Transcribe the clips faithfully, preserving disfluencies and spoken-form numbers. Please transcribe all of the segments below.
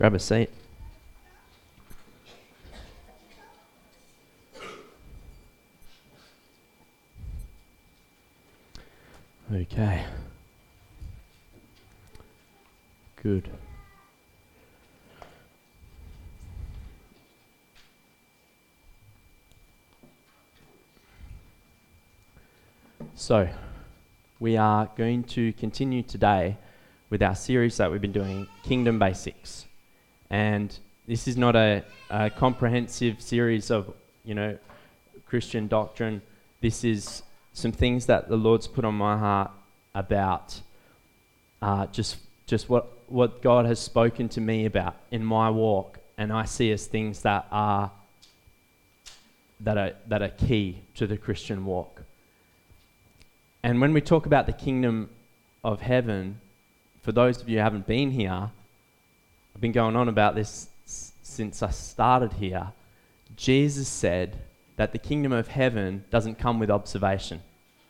Grab a seat. Okay. Good. So, we are going to continue today with our series that we've been doing, Kingdom Basics. And this is not a, a comprehensive series of, you know, Christian doctrine. This is some things that the Lord's put on my heart about uh, just just what, what God has spoken to me about in my walk, and I see as things that are that are that are key to the Christian walk. And when we talk about the kingdom of heaven, for those of you who haven't been here, I've been going on about this s- since I started here. Jesus said that the kingdom of heaven doesn't come with observation.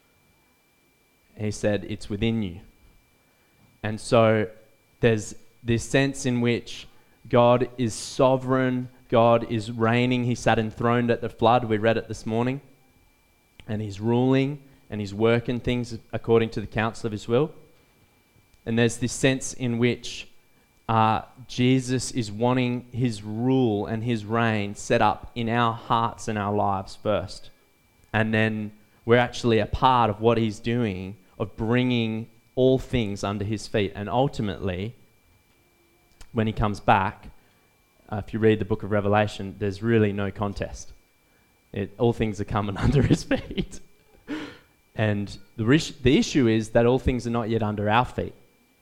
He said it's within you. And so there's this sense in which God is sovereign, God is reigning. He sat enthroned at the flood, we read it this morning, and he's ruling and he's working things according to the counsel of his will. And there's this sense in which uh, Jesus is wanting his rule and his reign set up in our hearts and our lives first. And then we're actually a part of what he's doing, of bringing all things under his feet. And ultimately, when he comes back, uh, if you read the book of Revelation, there's really no contest. It, all things are coming under his feet. And the, ris- the issue is that all things are not yet under our feet.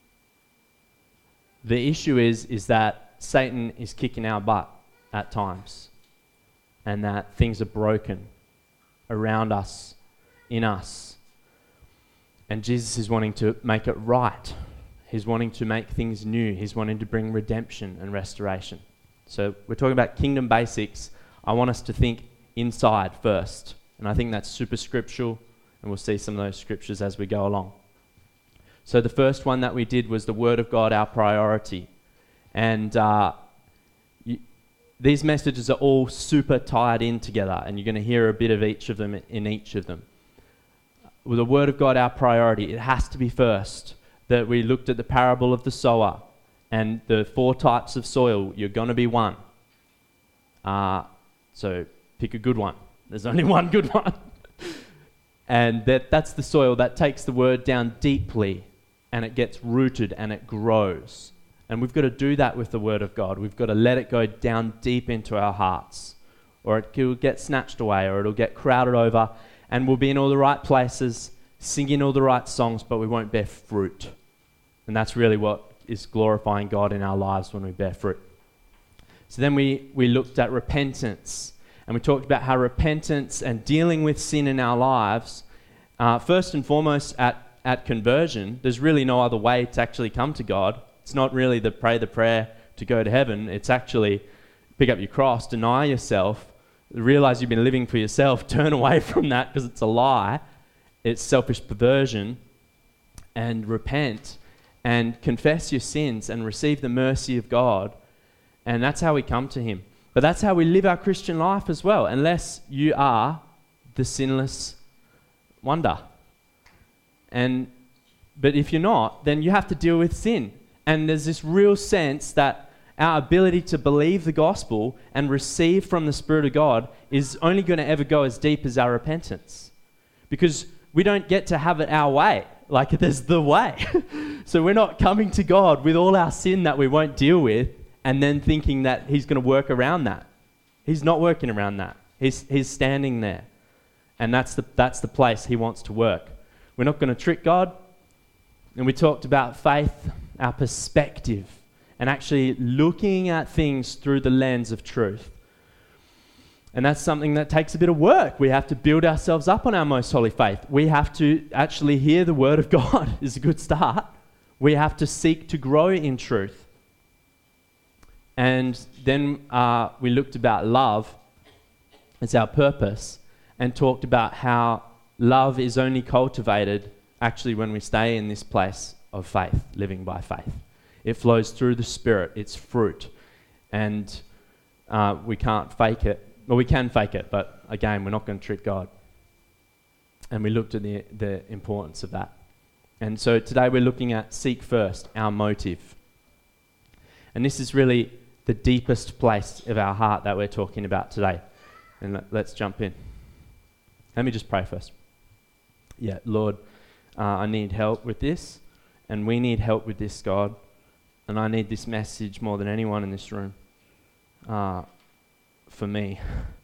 The issue is, is that Satan is kicking our butt at times, and that things are broken around us, in us. And Jesus is wanting to make it right. He's wanting to make things new. He's wanting to bring redemption and restoration. So we're talking about kingdom basics. I want us to think inside first. And I think that's super scriptural, and we'll see some of those scriptures as we go along. So the first one that we did was the Word of God, our priority. And uh, you, these messages are all super tied in together, and you're going to hear a bit of each of them in each of them. With the Word of God, our priority, it has to be first. That we looked at the parable of the sower and the four types of soil. You're going to be one. Uh, so pick a good one. There's only one good one. And that that's the soil that takes the Word down deeply, and it gets rooted and it grows. And we've got to do that with the Word of God. We've got to let it go down deep into our hearts, or it will get snatched away, or it'll get crowded over, and we'll be in all the right places, singing all the right songs, but we won't bear fruit. And that's really what is glorifying God in our lives, when we bear fruit. So then we, we looked at repentance, and we talked about how repentance and dealing with sin in our lives, uh, first and foremost at At conversion, there's really no other way to actually come to God. It's not really the pray the prayer to go to heaven. It's actually pick up your cross, deny yourself, realize you've been living for yourself, turn away from that because it's a lie, it's selfish perversion, and repent and confess your sins and receive the mercy of God. And that's how we come to him. But that's how we live our Christian life as well, unless you are the sinless wonder. And but if you're not, then you have to deal with sin. And there's this real sense that our ability to believe the gospel and receive from the Spirit of God is only going to ever go as deep as our repentance. Because we don't get to have it our way. Like, there's the way. So we're not coming to God with all our sin that we won't deal with and then thinking that he's going to work around that. He's not working around that. He's he's standing there. And that's the that's the place he wants to work. We're not going to trick God. And we talked about faith, our perspective, and actually looking at things through the lens of truth. And that's something that takes a bit of work. We have to build ourselves up on our most holy faith. We have to actually hear the word of God is a good start. We have to seek to grow in truth. And then uh, we looked about love as our purpose and talked about how love is only cultivated actually when we stay in this place of faith, living by faith. It flows through the Spirit. It's fruit. And uh, we can't fake it. Well, we can fake it, but again, we're not going to trick God. And we looked at the, the importance of that. And so today we're looking at seek first, our motive. And this is really the deepest place of our heart that we're talking about today. And let, let's jump in. Let me just pray first. Yeah, Lord, uh, I need help with this, and we need help with this, God. And I need this message more than anyone in this room uh, for me.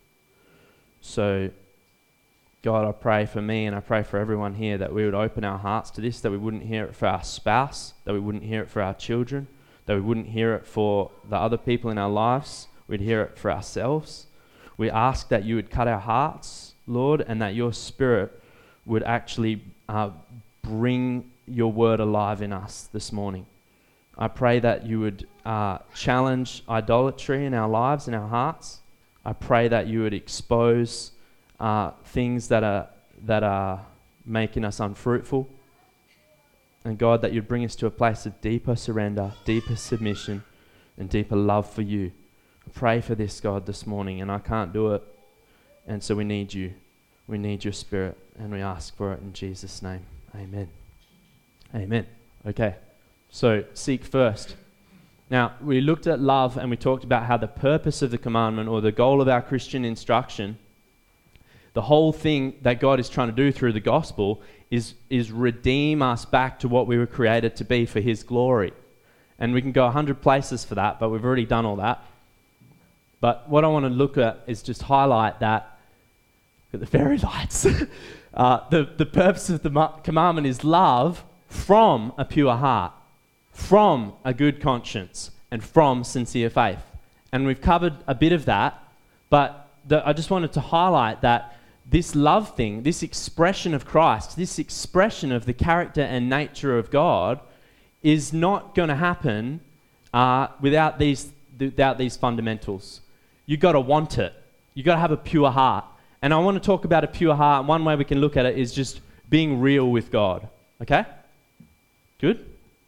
So, God, I pray for me and I pray for everyone here that we would open our hearts to this, that we wouldn't hear it for our spouse, that we wouldn't hear it for our children, that we wouldn't hear it for the other people in our lives. We'd hear it for ourselves. We ask that you would cut our hearts, Lord, and that your Spirit would actually uh, bring your word alive in us this morning. I pray that you would uh, challenge idolatry in our lives, in our hearts. I pray that you would expose uh, things that are that are making us unfruitful. And God, that you'd bring us to a place of deeper surrender, deeper submission, and deeper love for you. I pray for this, God, this morning, and I can't do it. And so we need you. We need your Spirit, and we ask for it in Jesus' name. Amen. Amen. Okay. So, seek first. Now, we looked at love and we talked about how the purpose of the commandment, or the goal of our Christian instruction, the whole thing that God is trying to do through the gospel is, is redeem us back to what we were created to be for his glory. And we can go a hundred places for that, but we've already done all that. But what I want to look at is just highlight that, at the fairy lights, uh, the, the purpose of the mu- commandment is love from a pure heart, from a good conscience, and from sincere faith. And we've covered a bit of that, but the, I just wanted to highlight that this love thing, this expression of Christ, this expression of the character and nature of God is not going to happen uh, without these without these fundamentals. You've got to want it. You've got to have a pure heart. And I want to talk about a pure heart. One way we can look at it is just being real with God. Okay? Good?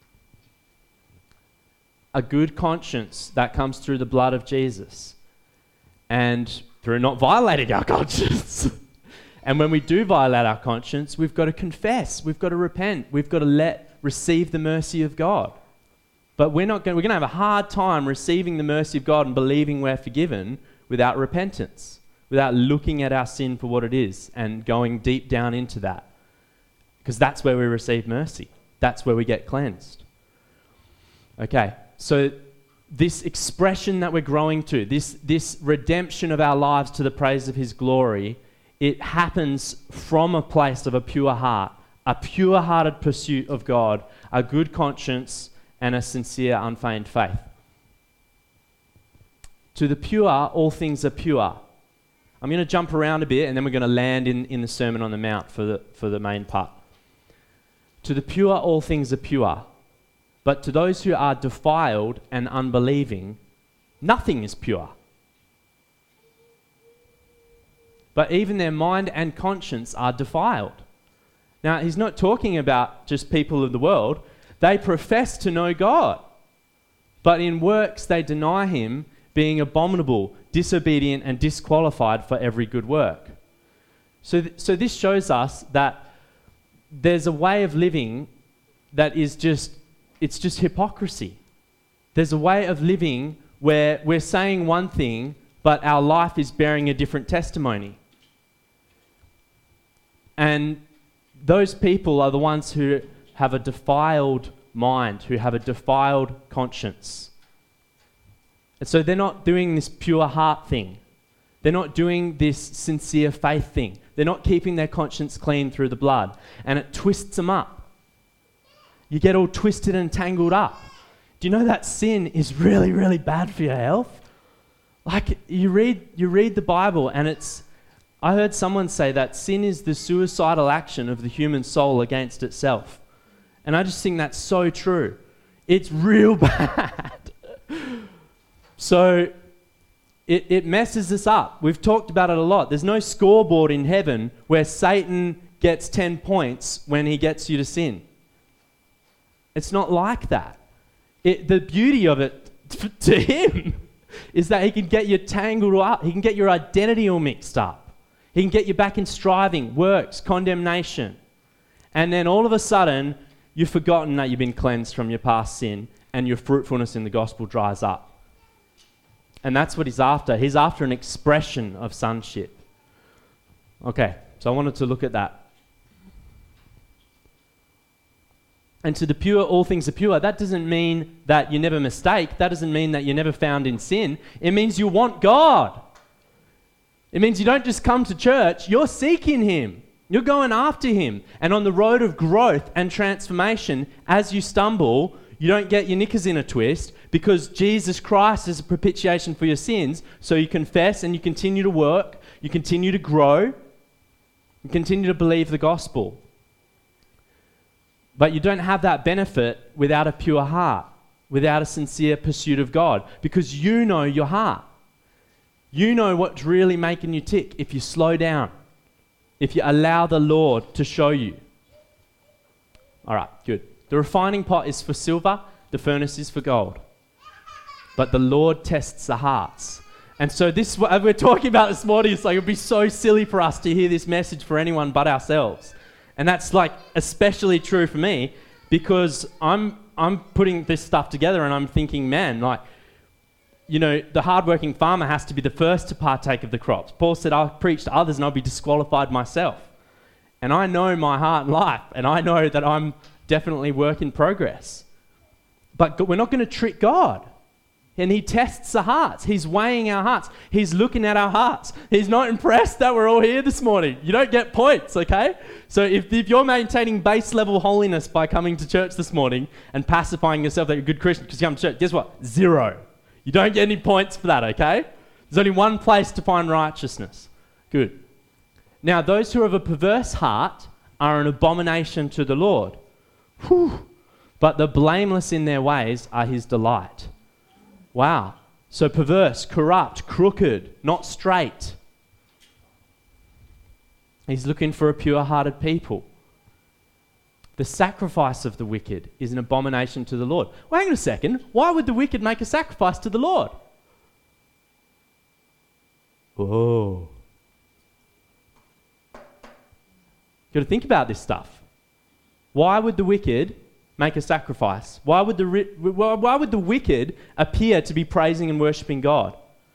A good conscience that comes through the blood of Jesus and through not violating our conscience. And when we do violate our conscience, we've got to confess, we've got to repent, we've got to let receive the mercy of God. But we're not going we're going to have a hard time receiving the mercy of God and believing we're forgiven without repentance, without looking at our sin for what it is and going deep down into that. Because that's where we receive mercy. That's where we get cleansed. Okay. So this expression that we're growing to, this, this redemption of our lives to the praise of his glory, it happens from a place of a pure heart, a pure-hearted pursuit of God, a good conscience, and a sincere, unfeigned faith. To the pure, all things are pure. I'm going to jump around a bit, and then we're going to land in, in the Sermon on the Mount for the, for the main part. To the pure, all things are pure. But to those who are defiled and unbelieving, nothing is pure. But even their mind and conscience are defiled. Now, he's not talking about just people of the world. They profess to know God, but in works they deny him, being abominable, disobedient, and disqualified for every good work. So, th- so this shows us that there's a way of living that is just It's just hypocrisy. There's a way of living where we're saying one thing, but our life is bearing a different testimony. And those people are the ones who have a defiled mind, who have a defiled conscience. And so they're not doing this pure heart thing. They're not doing this sincere faith thing. They're not keeping their conscience clean through the blood. And it twists them up. You get all twisted and tangled up. Do you know that sin is really, really bad for your health? Like, you read you read the Bible and it's... I heard someone say that sin is the suicidal action of the human soul against itself. And I just think that's so true. It's real bad. So it, it messes us up. We've talked about it a lot. There's no scoreboard in heaven where Satan gets ten points when he gets you to sin. It's not like that. It, the beauty of it t- to him is that he can get you tangled up. He can get your identity all mixed up. He can get you back in striving, works, condemnation. And then all of a sudden, you've forgotten that you've been cleansed from your past sin and your fruitfulness in the gospel dries up. And that's what he's after. He's after an expression of sonship. Okay, so I wanted to look at that. And to the pure, all things are pure. That doesn't mean that you never mistake. That doesn't mean that you're never found in sin. It means you want God. It means you don't just come to church. You're seeking him. You're going after him. And on the road of growth and transformation, as you stumble, you don't get your knickers in a twist because Jesus Christ is a propitiation for your sins. So you confess and you continue to work. You continue to grow. You continue to believe the gospel. But you don't have that benefit without a pure heart, without a sincere pursuit of God, because you know your heart. You know what's really making you tick if you slow down, if you allow the Lord to show you. All right, good. The refining pot is for silver, the furnace is for gold. But the Lord tests the hearts. And so this, what we're talking about this morning, is like it would be so silly for us to hear this message for anyone but ourselves. And that's like especially true for me because I'm I'm putting this stuff together and I'm thinking, man, like, you know, the hardworking farmer has to be the first to partake of the crops. Paul said, I'll preach to others and I'll be disqualified myself. And I know my heart and life, and I know that I'm definitely work in progress. But we're not going to trick God. And he tests the hearts. He's weighing our hearts. He's looking at our hearts. He's not impressed that we're all here this morning. You don't get points, okay? So if, if you're maintaining base level holiness by coming to church this morning and pacifying yourself that you're a good Christian because you come to church, guess what? Zero. You don't get any points for that, okay? There's only one place to find righteousness. Good. Now, those who have a perverse heart are an abomination to the Lord. Whew. But the blameless in their ways are his delight. Wow. So perverse, corrupt, crooked, not straight. He's looking for a pure-hearted people. The sacrifice of the wicked is an abomination to the Lord. Well, hang on a second. Why would the wicked make a sacrifice to the Lord? Oh. You've got to think about this stuff. Why would the wicked make a sacrifice? Why would the why would the wicked appear to be praising and worshipping God?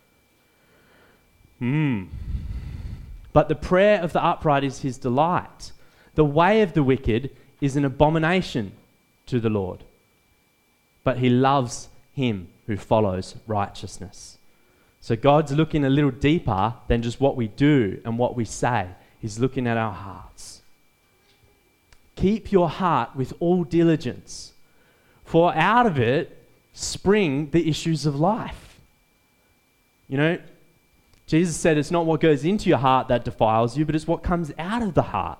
Hmm. But the prayer of the upright is his delight. The way of the wicked is an abomination to the Lord. But he loves him who follows righteousness. So God's looking a little deeper than just what we do and what we say. He's looking at our hearts. Keep your heart with all diligence, for out of it spring the issues of life. You know, Jesus said it's not what goes into your heart that defiles you, but it's what comes out of the heart.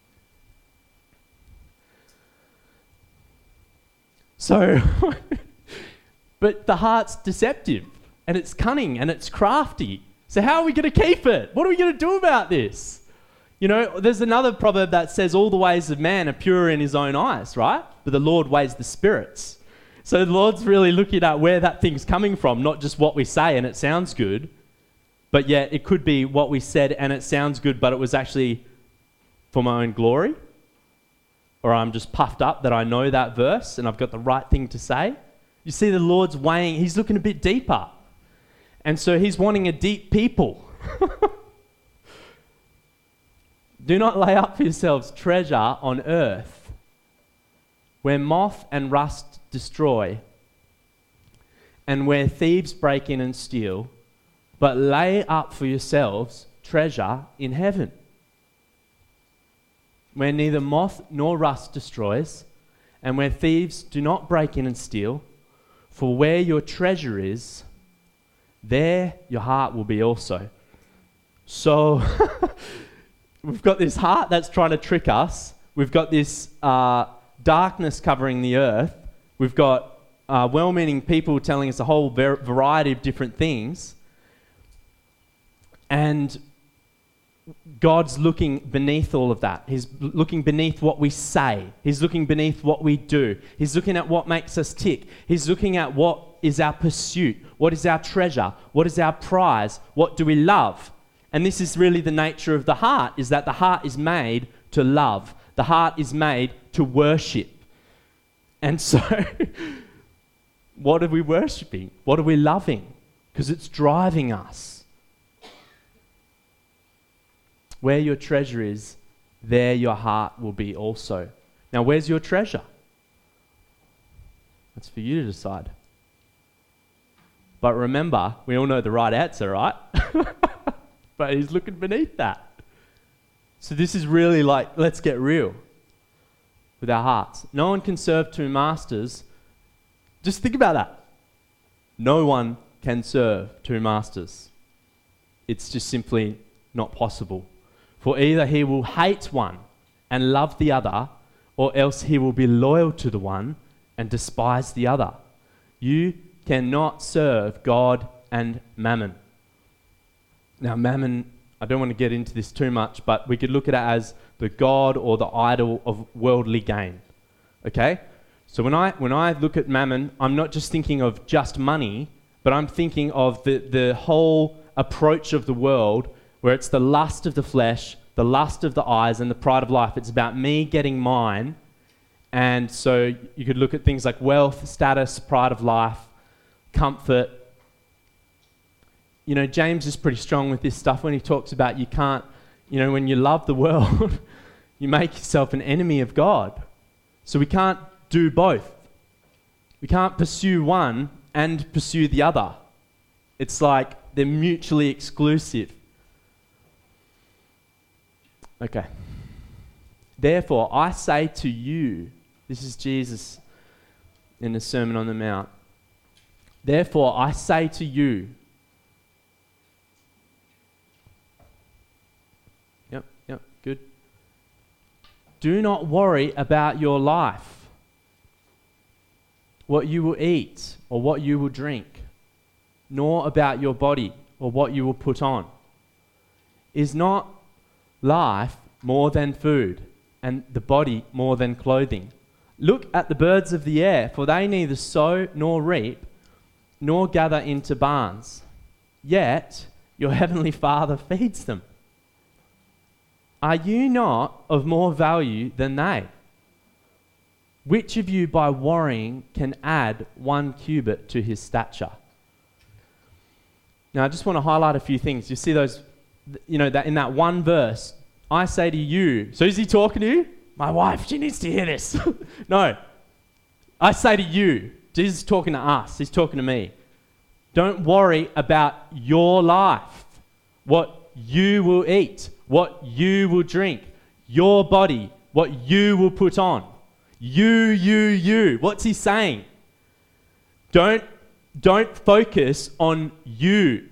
So, but the heart's deceptive, and it's cunning, and it's crafty. So how are we going to keep it? What are we going to do about this? You know, there's another proverb that says all the ways of man are pure in his own eyes, right? But the Lord weighs the spirits. So the Lord's really looking at where that thing's coming from, not just what we say and it sounds good, but yet it could be what we said and it sounds good, but it was actually for my own glory. Or I'm just puffed up that I know that verse and I've got the right thing to say. You see the Lord's weighing, he's looking a bit deeper. And so he's wanting a deep people. Do not lay up for yourselves treasure on earth, where moth and rust destroy, and where thieves break in and steal, but lay up for yourselves treasure in heaven, where neither moth nor rust destroys, and where thieves do not break in and steal, for where your treasure is, there your heart will be also. So... We've got this heart that's trying to trick us. We've got this uh, darkness covering the earth. We've got uh, well-meaning people telling us a whole ver- variety of different things. And God's looking beneath all of that. He's looking beneath what we say. He's looking beneath what we do. He's looking at what makes us tick. He's looking at what is our pursuit? What is our treasure? What is our prize? What do we love? And this is really the nature of the heart, is that the heart is made to love. The heart is made to worship. And so, what are we worshipping? What are we loving? Because it's driving us. Where your treasure is, there your heart will be also. Now, where's your treasure? That's for you to decide. But remember, we all know the right answer, right? But he's looking beneath that. So this is really like, let's get real with our hearts. No one can serve two masters. Just think about that. No one can serve two masters. It's just simply not possible. For either he will hate one and love the other, or else he will be loyal to the one and despise the other. You cannot serve God and mammon. Now, mammon, I don't want to get into this too much, but we could look at it as the god or the idol of worldly gain. Okay? So when I when I look at mammon, I'm not just thinking of just money, but I'm thinking of the, the whole approach of the world where it's the lust of the flesh, the lust of the eyes, and the pride of life. It's about me getting mine. And so you could look at things like wealth, status, pride of life, comfort. You know, James is pretty strong with this stuff when he talks about you can't, you know, when you love the world, you make yourself an enemy of God. So we can't do both. We can't pursue one and pursue the other. It's like they're mutually exclusive. Okay. Therefore, I say to you, this is Jesus in the Sermon on the Mount. Therefore, I say to you, yep, yep, good. Do not worry about your life, what you will eat or what you will drink, nor about your body or what you will put on. Is not life more than food, and the body more than clothing? Look at the birds of the air, for they neither sow nor reap, nor gather into barns, yet your heavenly Father feeds them. Are you not of more value than they? Which of you by worrying can add one cubit to his stature? Now I just want to highlight a few things. You see those, you know, that in that one verse, I say to you. So is he talking to you? My wife, she needs to hear this. No. I say to you. Jesus is talking to us. He's talking to me. Don't worry about your life, what you will eat, what you will drink, your body, what you will put on. You, you, you. What's he saying? Don't, don't focus on you.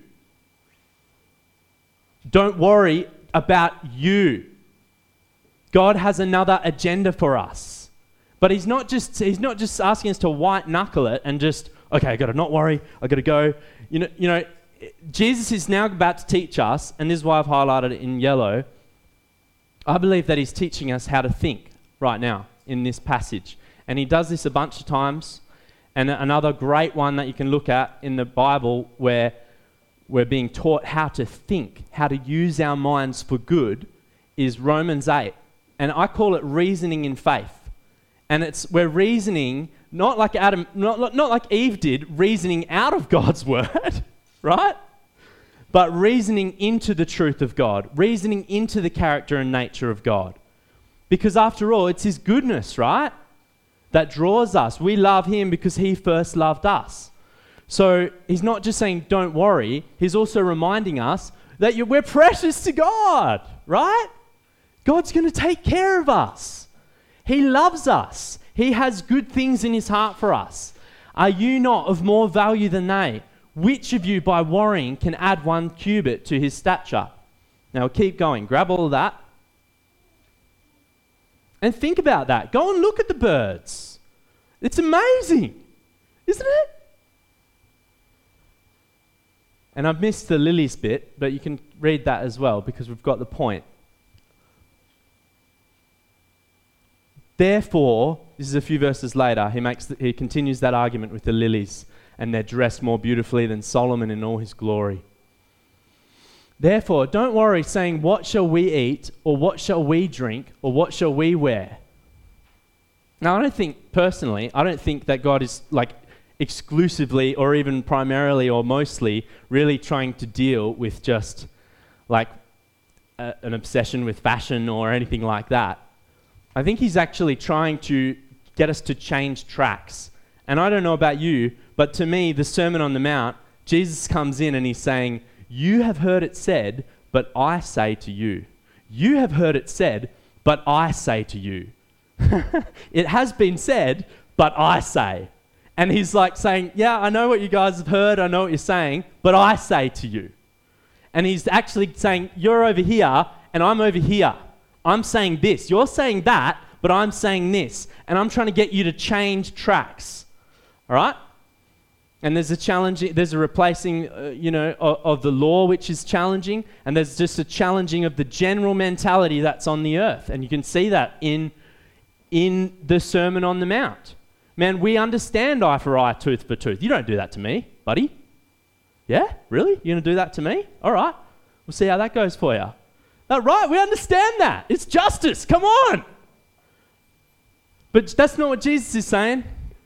Don't worry about you. God has another agenda for us. But he's not just he's not just asking us to white knuckle it and just, okay, I got to not worry, I got to go. You know, you know, Jesus is now about to teach us, and this is why I've highlighted it in yellow. I believe that he's teaching us how to think right now in this passage. And he does this a bunch of times. And another great one that you can look at in the Bible where we're being taught how to think, how to use our minds for good, is Romans eight. And I call it reasoning in faith. And it's we're reasoning, not like Adam, not, not like Eve did, reasoning out of God's word, right? But reasoning into the truth of God, reasoning into the character and nature of God. Because after all, it's his goodness, right, that draws us. We love him because he first loved us. So he's not just saying, don't worry. He's also reminding us that we're precious to God, right? God's going to take care of us. He loves us. He has good things in his heart for us. Are you not of more value than they? Which of you by worrying can add one cubit to his stature? Now keep going. Grab all of that. And think about that. Go and look at the birds. It's amazing, isn't it? And I've missed the lilies bit, but you can read that as well because we've got the point. Therefore, this is a few verses later, he makes the, he continues that argument with the lilies. and they're dressed more beautifully than Solomon in all his glory. Therefore, don't worry saying, what shall we eat, or what shall we drink, or what shall we wear? Now, I don't think, personally, I don't think that God is like exclusively or even primarily or mostly really trying to deal with just like a, an obsession with fashion or anything like that. I think he's actually trying to get us to change tracks. And I don't know about you, but to me, the Sermon on the Mount, Jesus comes in and he's saying, you have heard it said, but I say to you. You have heard it said, but I say to you. It has been said, but I say. And he's like saying, yeah, I know what you guys have heard, I know what you're saying, but I say to you. And he's actually saying, you're over here, and I'm over here. I'm saying this. You're saying that, but I'm saying this. And I'm trying to get you to change tracks. All right? And there's a challenging, there's a replacing, uh, you know, of, of the law, which is challenging. And there's just a challenging of the general mentality that's on the earth. And you can see that in, in the Sermon on the Mount. Man, we understand eye for eye, tooth for tooth. You don't do that to me, buddy. Yeah? Really? You're going to do that to me? All right. We'll see how that goes for you. No, right, we understand that. It's justice. Come on. But that's not what Jesus is saying.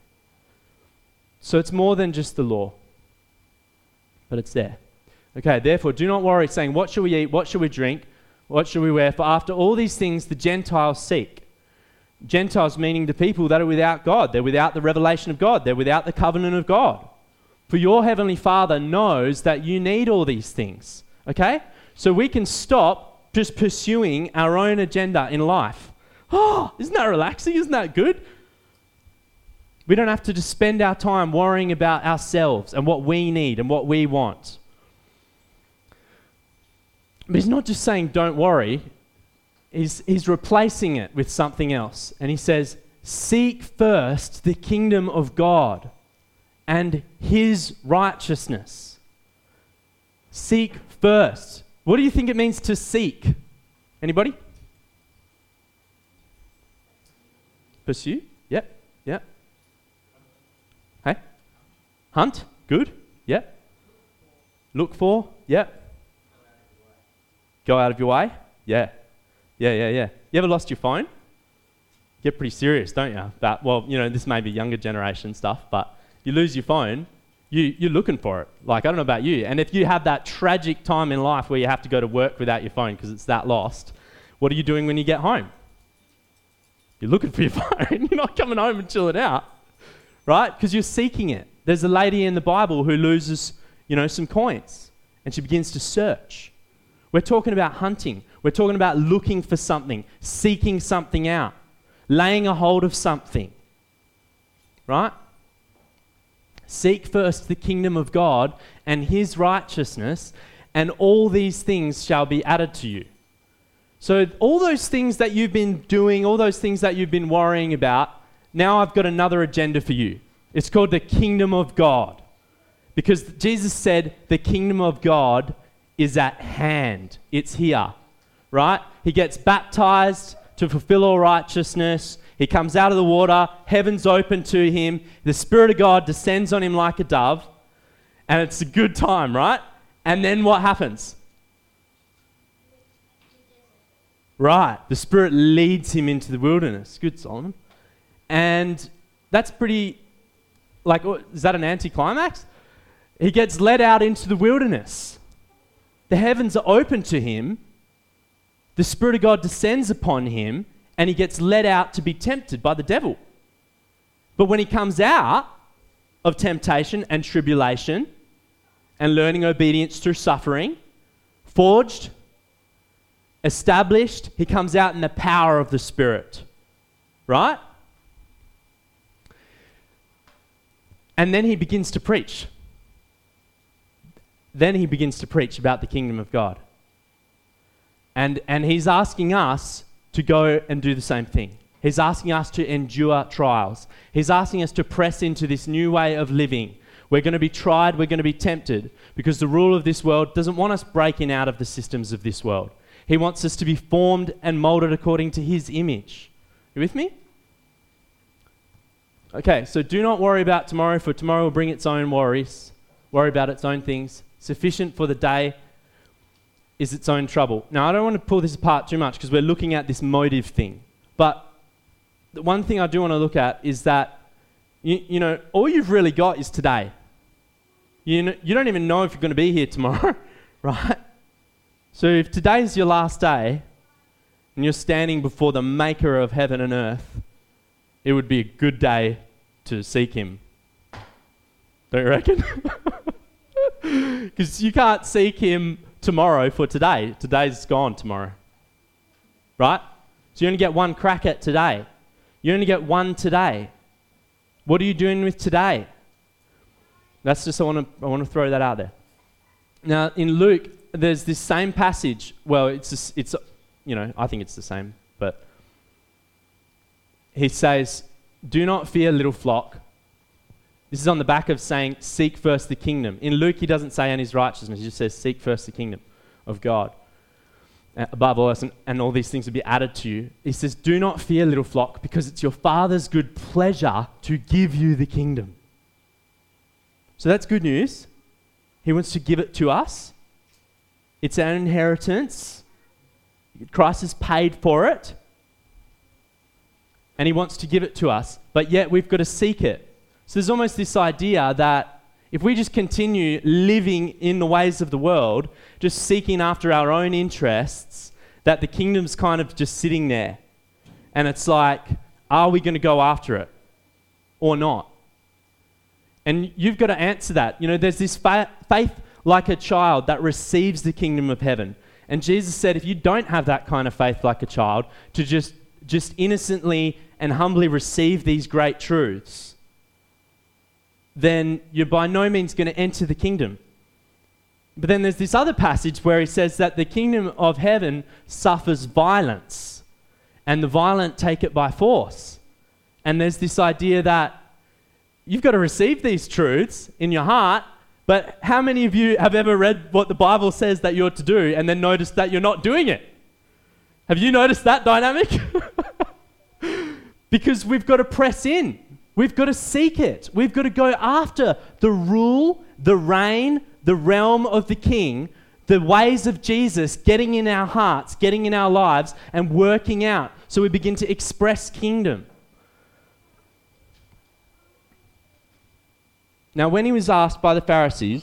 So it's more than just the law. But it's there. Okay, therefore, do not worry, saying, what shall we eat? What shall we drink? What shall we wear? For after all these things the Gentiles seek. Gentiles meaning the people that are without God. They're without the revelation of God. They're without the covenant of God. For your heavenly Father knows that you need all these things. Okay? So we can stop just pursuing our own agenda in life. Oh, isn't that relaxing? Isn't that good? We don't have to just spend our time worrying about ourselves and what we need and what we want. But he's not just saying don't worry. He's, he's replacing it with something else. And he says, seek first the kingdom of God and his righteousness. Seek first. What do you think it means to seek? Anybody? Pursue? Yep. Yep. Hey? Hunt? Good. Yep. Look for? Yep. Go out of your way? Yeah. Yeah, yeah, yeah. You ever lost your phone? Get pretty serious, don't you? But, well, you know, this may be younger generation stuff, but you lose your phone, you, you're looking for it. Like, I don't know about you. And if you have that tragic time in life where you have to go to work without your phone because it's that lost, what are you doing when you get home? You're looking for your phone. You're not coming home and chilling out, right? Because you're seeking it. There's a lady in the Bible who loses, you know, some coins, and she begins to search. We're talking about hunting. We're talking about looking for something, seeking something out, laying a hold of something, right? Seek first the kingdom of God and his righteousness, and all these things shall be added to you. So all those things that you've been doing, all those things that you've been worrying about, now I've got another agenda for you. It's called the kingdom of God. Because Jesus said the kingdom of God is at hand. It's here, right? He gets baptized to fulfill all righteousness. He comes out of the water, heaven's open to him, the Spirit of God descends on him like a dove, and it's a good time, right? And then what happens? Right, the Spirit leads him into the wilderness. Good, Solomon. And that's pretty, like, is that an anticlimax? He gets led out into the wilderness. The heavens are open to him. The Spirit of God descends upon him, and he gets led out to be tempted by the devil. But when he comes out of temptation and tribulation and learning obedience through suffering, forged, established, he comes out in the power of the Spirit. Right? And then he begins to preach. Then he begins to preach about the kingdom of God. And, and he's asking us to go and do the same thing. He's asking us to endure trials. He's asking us to press into this new way of living. We're going to be tried, we're going to be tempted, because the rule of this world doesn't want us breaking out of the systems of this world. He wants us to be formed and molded according to his image. You with me? Okay, so do not worry about tomorrow, for tomorrow will bring its own worries. Worry about its own things. Sufficient for the day is its own trouble. Now, I don't want to pull this apart too much because we're looking at this motive thing. But the one thing I do want to look at is that, you, you know, all you've really got is today. You know, you don't even know if you're going to be here tomorrow, right? So if today's your last day and you're standing before the maker of heaven and earth, it would be a good day to seek him. Don't you reckon? Because you can't seek him tomorrow for today. Today's gone tomorrow. Right? So you only get one crack at today. You only get one today. What are you doing with today? That's just, I want to I want to throw that out there. Now, in Luke, there's this same passage. Well, it's, just, it's you know, I think it's the same, but he says, do not fear, little flock. This is on the back of saying, seek first the kingdom. In Luke, he doesn't say, and his righteousness. He just says, seek first the kingdom of God uh, above all else, and, and all these things will be added to you. He says, do not fear, little flock, because it's your Father's good pleasure to give you the kingdom. So that's good news. He wants to give it to us. It's our inheritance. Christ has paid for it. And he wants to give it to us, but yet we've got to seek it. So there's almost this idea that if we just continue living in the ways of the world, just seeking after our own interests, that the kingdom's kind of just sitting there. And it's like, are we going to go after it or not? And you've got to answer that. You know, there's this fa- faith like a child that receives the kingdom of heaven. And Jesus said, if you don't have that kind of faith like a child, to just, just innocently and humbly receive these great truths, then you're by no means going to enter the kingdom. But then there's this other passage where he says that the kingdom of heaven suffers violence, and the violent take it by force. And there's this idea that you've got to receive these truths in your heart, but how many of you have ever read what the Bible says that you're to do and then noticed that you're not doing it? Have you noticed that dynamic? Because we've got to press in. We've got to seek it. We've got to go after the rule, the reign, the realm of the King, the ways of Jesus getting in our hearts, getting in our lives, and working out so we begin to express kingdom. Now, when he was asked by the Pharisees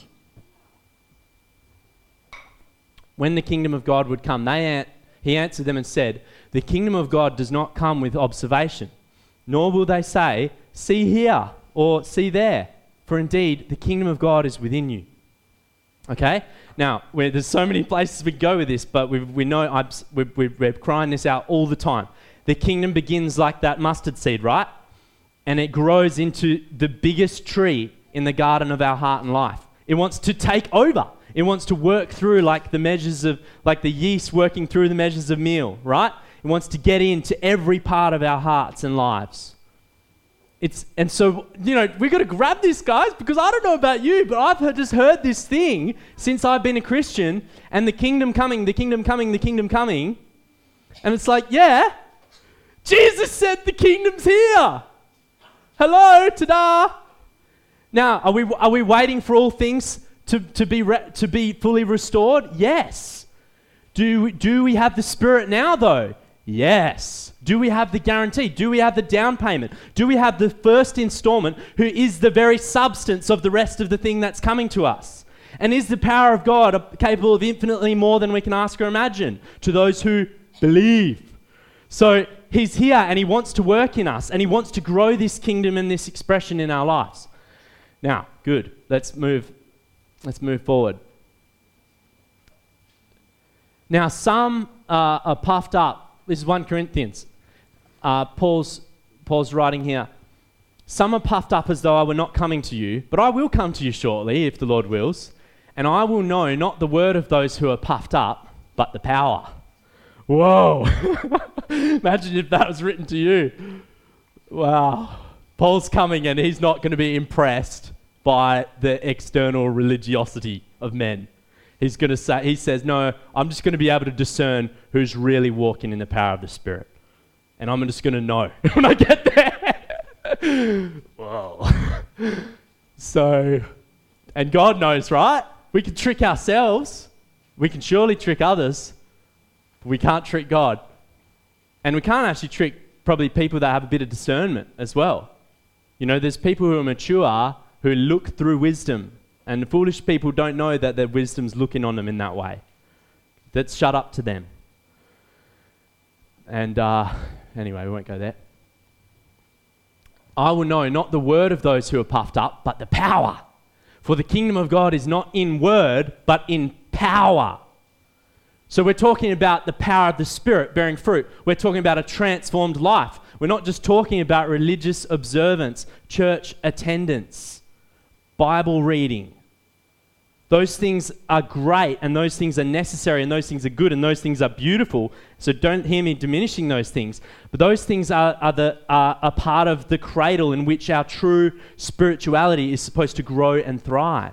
when the kingdom of God would come, they an- he answered them and said, the kingdom of God does not come with observation, nor will they say, see here or see there, for indeed the kingdom of God is within you. Okay? Now, we're, there's so many places we go with this, but we we know I'm, we're, we're, we're crying this out all the time. The kingdom begins like that mustard seed, right? And it grows into the biggest tree in the garden of our heart and life. It wants to take over. It wants to work through like the measures of, like the yeast working through the measures of meal, right? It wants to get into every part of our hearts and lives. It's and so, you know, we've got to grab this, guys, because I don't know about you, but I've heard, just heard this thing since I've been a Christian, and the kingdom coming, the kingdom coming, the kingdom coming. And it's like, yeah, Jesus said the kingdom's here. Hello, ta-da. Now, are we are we waiting for all things to, to be re- to be fully restored? Yes. Do, do we have the Spirit now, though? Yes. Do we have the guarantee? Do we have the down payment? Do we have the first installment, who is the very substance of the rest of the thing that's coming to us? And is the power of God capable of infinitely more than we can ask or imagine to those who believe? So he's here and he wants to work in us and he wants to grow this kingdom and this expression in our lives. Now, good. Let's move. Let's move forward. Now, some uh, are puffed up. This is First Corinthians. Uh, Paul's, Paul's writing here. Some are puffed up as though I were not coming to you, but I will come to you shortly, if the Lord wills, and I will know not the word of those who are puffed up, but the power. Whoa. Imagine if that was written to you. Wow. Paul's coming and he's not going to be impressed by the external religiosity of men. He's going to say, he says, no, I'm just going to be able to discern who's really walking in the power of the Spirit. And I'm just going to know when I get there. Whoa. So, and God knows, right? We can trick ourselves. We can surely trick others. But we can't trick God. And we can't actually trick probably people that have a bit of discernment as well. You know, there's people who are mature who look through wisdom. And the foolish people don't know that their wisdom's looking on them in that way. That's shut up to them. And uh, anyway, we won't go there. I will know not the word of those who are puffed up, but the power. For the kingdom of God is not in word, but in power. So we're talking about the power of the Spirit bearing fruit. We're talking about a transformed life. We're not just talking about religious observance, church attendance, Bible reading. Those things are great, and those things are necessary, and those things are good, and those things are beautiful. So don't hear me diminishing those things. But those things are, are, the, are a part of the cradle in which our true spirituality is supposed to grow and thrive.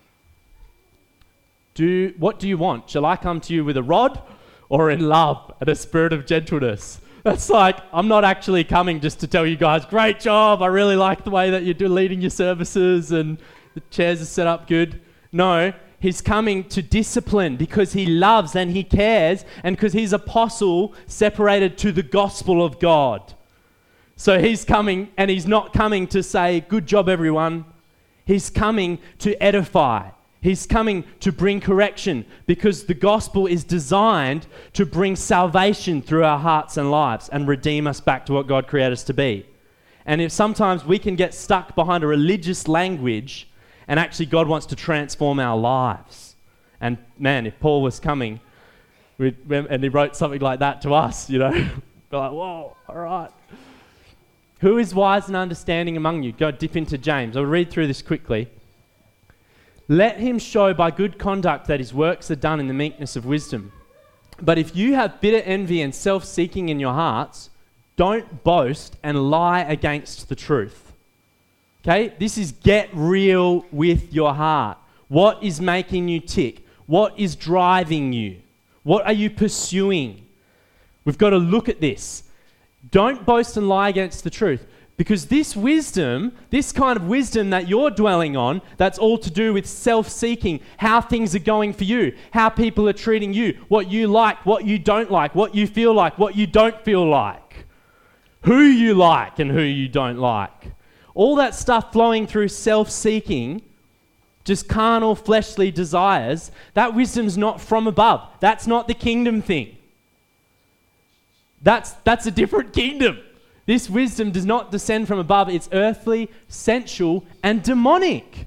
Do, what do you want? Shall I come to you with a rod or in love and a spirit of gentleness? That's like, I'm not actually coming just to tell you guys, great job, I really like the way that you're leading your services and the chairs are set up good. No, he's coming to discipline because he loves and he cares and because he's apostle separated to the gospel of God. So he's coming, and he's not coming to say, good job everyone. He's coming to edify. He's coming to bring correction because the gospel is designed to bring salvation through our hearts and lives and redeem us back to what God created us to be. And if sometimes we can get stuck behind a religious language, and actually God wants to transform our lives. And man, if Paul was coming we'd, and he wrote something like that to us, you know, we're like, whoa, all right. Who is wise and understanding among you? Go dip into James. I'll read through this quickly. Let him show by good conduct that his works are done in the meekness of wisdom. But if you have bitter envy and self-seeking in your hearts, don't boast and lie against the truth. Okay, this is get real with your heart. What is making you tick? What is driving you? What are you pursuing? We've got to look at this. Don't boast and lie against the truth, because this wisdom, this kind of wisdom that you're dwelling on, that's all to do with self-seeking, how things are going for you, how people are treating you, what you like, what you don't like, what you feel like, what you don't feel like, who you like and who you don't like. All that stuff flowing through self-seeking, just carnal, fleshly desires, that wisdom's not from above. That's not the kingdom thing. That's, that's a different kingdom. This wisdom does not descend from above. It's earthly, sensual, and demonic.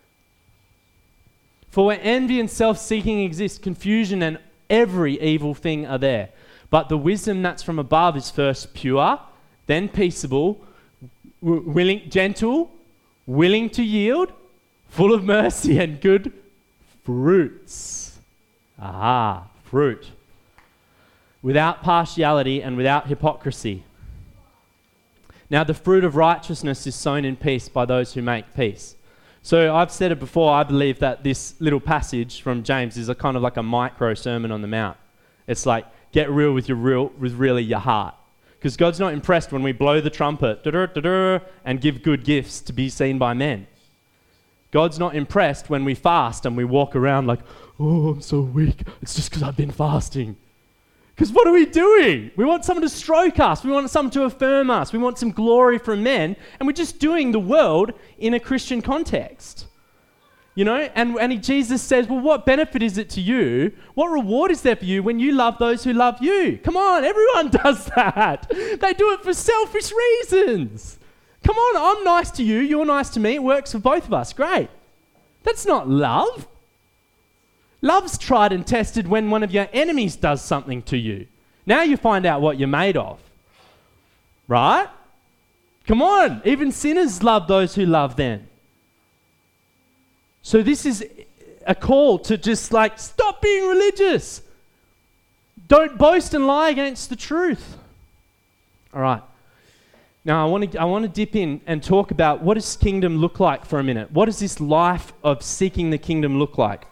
For where envy and self-seeking exist, confusion and every evil thing are there. But the wisdom that's from above is first pure, then peaceable, willing, gentle, willing to yield, full of mercy and good fruits. Aha, fruit. Without partiality and without hypocrisy. Now the fruit of righteousness is sown in peace by those who make peace. So I've said it before, I believe that this little passage from James is a kind of like a micro sermon on the mount. It's like, get real with your real, with really your heart. Because God's not impressed when we blow the trumpet and give good gifts to be seen by men. God's not impressed when we fast and we walk around like, oh, I'm so weak. It's just because I've been fasting. Because what are we doing? We want someone to stroke us. We want someone to affirm us. We want some glory from men. And we're just doing the world in a Christian context. You know, and, and he, Jesus says, well, what benefit is it to you? What reward is there for you when you love those who love you? Come on, everyone does that. They do it for selfish reasons. Come on, I'm nice to you, you're nice to me, it works for both of us, great. That's not love. Love's tried and tested when one of your enemies does something to you. Now you find out what you're made of. Right? Come on, even sinners love those who love them. So this is a call to just like, stop being religious. Don't boast and lie against the truth. All right. Now I want to I want to dip in and talk about what does kingdom look like for a minute. What does this life of seeking the kingdom look like?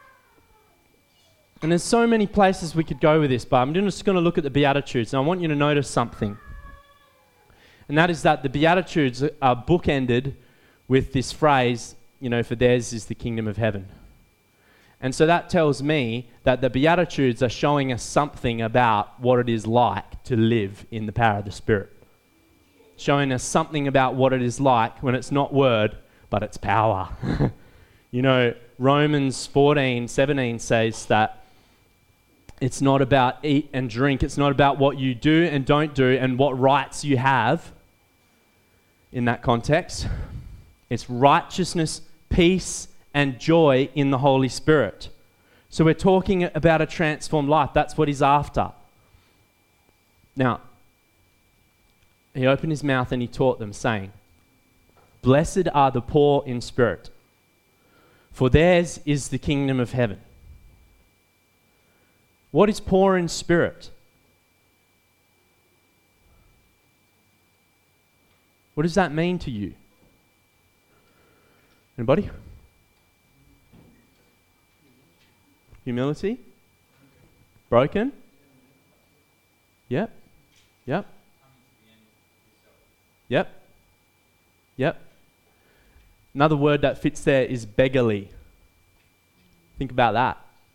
And there's so many places we could go with this, but I'm just going to look at the Beatitudes, and I want you to notice something. And that is that the Beatitudes are bookended with this phrase, you know, for theirs is the kingdom of heaven. And so that tells me that the Beatitudes are showing us something about what it is like to live in the power of the Spirit. Showing us something about what it is like when it's not word, but it's power. You know, Romans fourteen seventeen says that it's not about eat and drink. It's not about what you do and don't do and what rights you have in that context. It's righteousness, peace, and joy in the Holy Spirit. So we're talking about a transformed life. That's what he's after. Now, he opened his mouth and he taught them, saying, "Blessed are the poor in spirit, for theirs is the kingdom of heaven." What is poor in spirit? What does that mean to you? Anybody? Humility? Broken? Yep. Yep. Yep. Yep. Another word that fits there is beggarly. Think about that.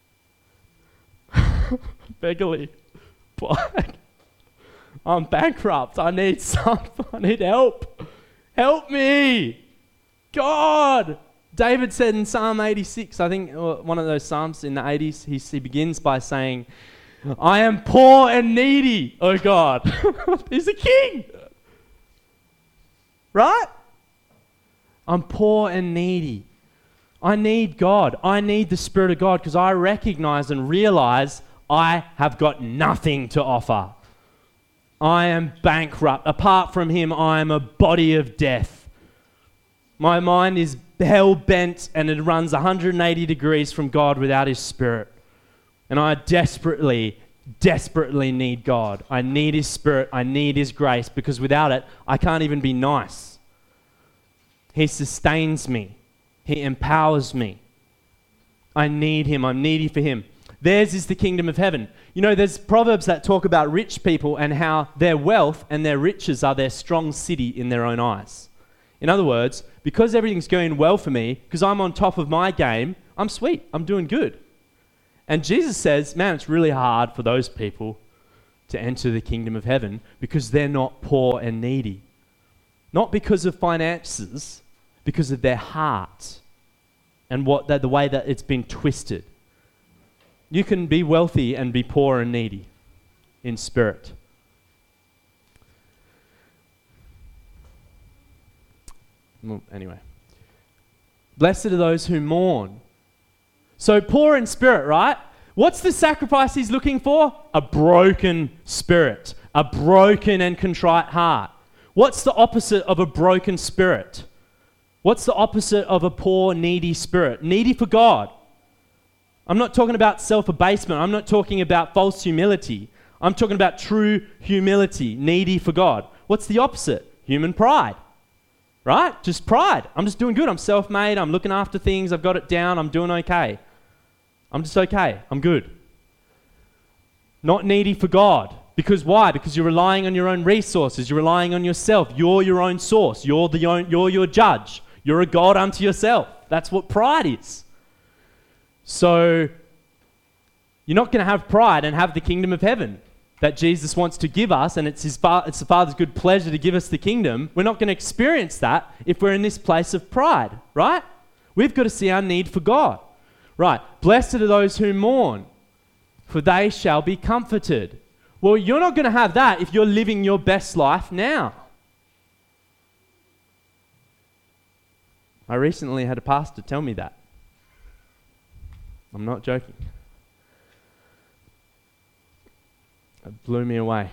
Beggarly. Like, I'm bankrupt. I need something. I need help. Help me. God. David said in Psalm eighty-six, I think uh, one of those Psalms in the eighties, he, he begins by saying, "I am poor and needy, oh God." He's a king. Right? I'm poor and needy. I need God. I need the Spirit of God because I recognize and realize I have got nothing to offer. I am bankrupt. Apart from Him, I am a body of death. My mind is hell-bent and it runs one hundred eighty degrees from God without His Spirit. And I desperately, desperately need God. I need His Spirit. I need His grace because without it, I can't even be nice. He sustains me. He empowers me. I need Him. I'm needy for Him. Theirs is the kingdom of heaven. You know, there's proverbs that talk about rich people and how their wealth and their riches are their strong city in their own eyes. In other words, because everything's going well for me, because I'm on top of my game, I'm sweet. I'm doing good. And Jesus says, man, it's really hard for those people to enter the kingdom of heaven because they're not poor and needy. Not because of finances, because of their heart and what the way that it's been twisted. You can be wealthy and be poor and needy in spirit. Well, anyway. Blessed are those who mourn. So poor in spirit, right? What's the sacrifice he's looking for? A broken spirit. A broken and contrite heart. What's the opposite of a broken spirit? What's the opposite of a poor, needy spirit? Needy for God. I'm not talking about self-abasement. I'm not talking about false humility. I'm talking about true humility, needy for God. What's the opposite? Human pride, right? Just pride. I'm just doing good. I'm self-made. I'm looking after things. I've got it down. I'm doing okay. I'm just okay. I'm good. Not needy for God. Because why? Because you're relying on your own resources. You're relying on yourself. You're your own source. You're the own, you're your judge. You're a God unto yourself. That's what pride is. So you're not going to have pride and have the kingdom of heaven that Jesus wants to give us, and it's his fa- it's the Father's good pleasure to give us the kingdom. We're not going to experience that if we're in this place of pride, right? We've got to see our need for God. Right. Blessed are those who mourn, for they shall be comforted. Well, you're not going to have that if you're living your best life now. I recently had a pastor tell me that. I'm not joking. It blew me away.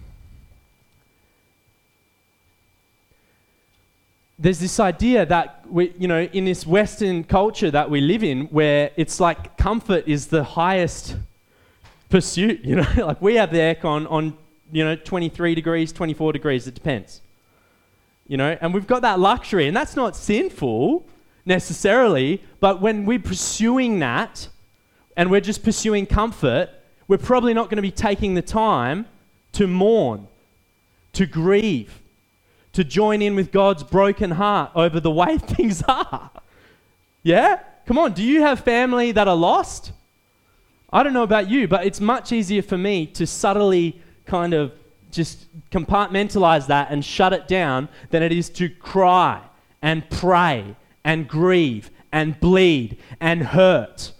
There's this idea that we, you know, in this Western culture that we live in, where it's like comfort is the highest pursuit. You know, like we have the aircon on, you know, twenty-three degrees, twenty-four degrees. It depends. You know, and we've got that luxury, and that's not sinful necessarily. But when we're pursuing that, and we're just pursuing comfort, we're probably not going to be taking the time to mourn, to grieve, to join in with God's broken heart over the way things are. Yeah? Come on, do you have family that are lost? I don't know about you, but it's much easier for me to subtly kind of just compartmentalize that and shut it down than it is to cry and pray and grieve and bleed and hurt.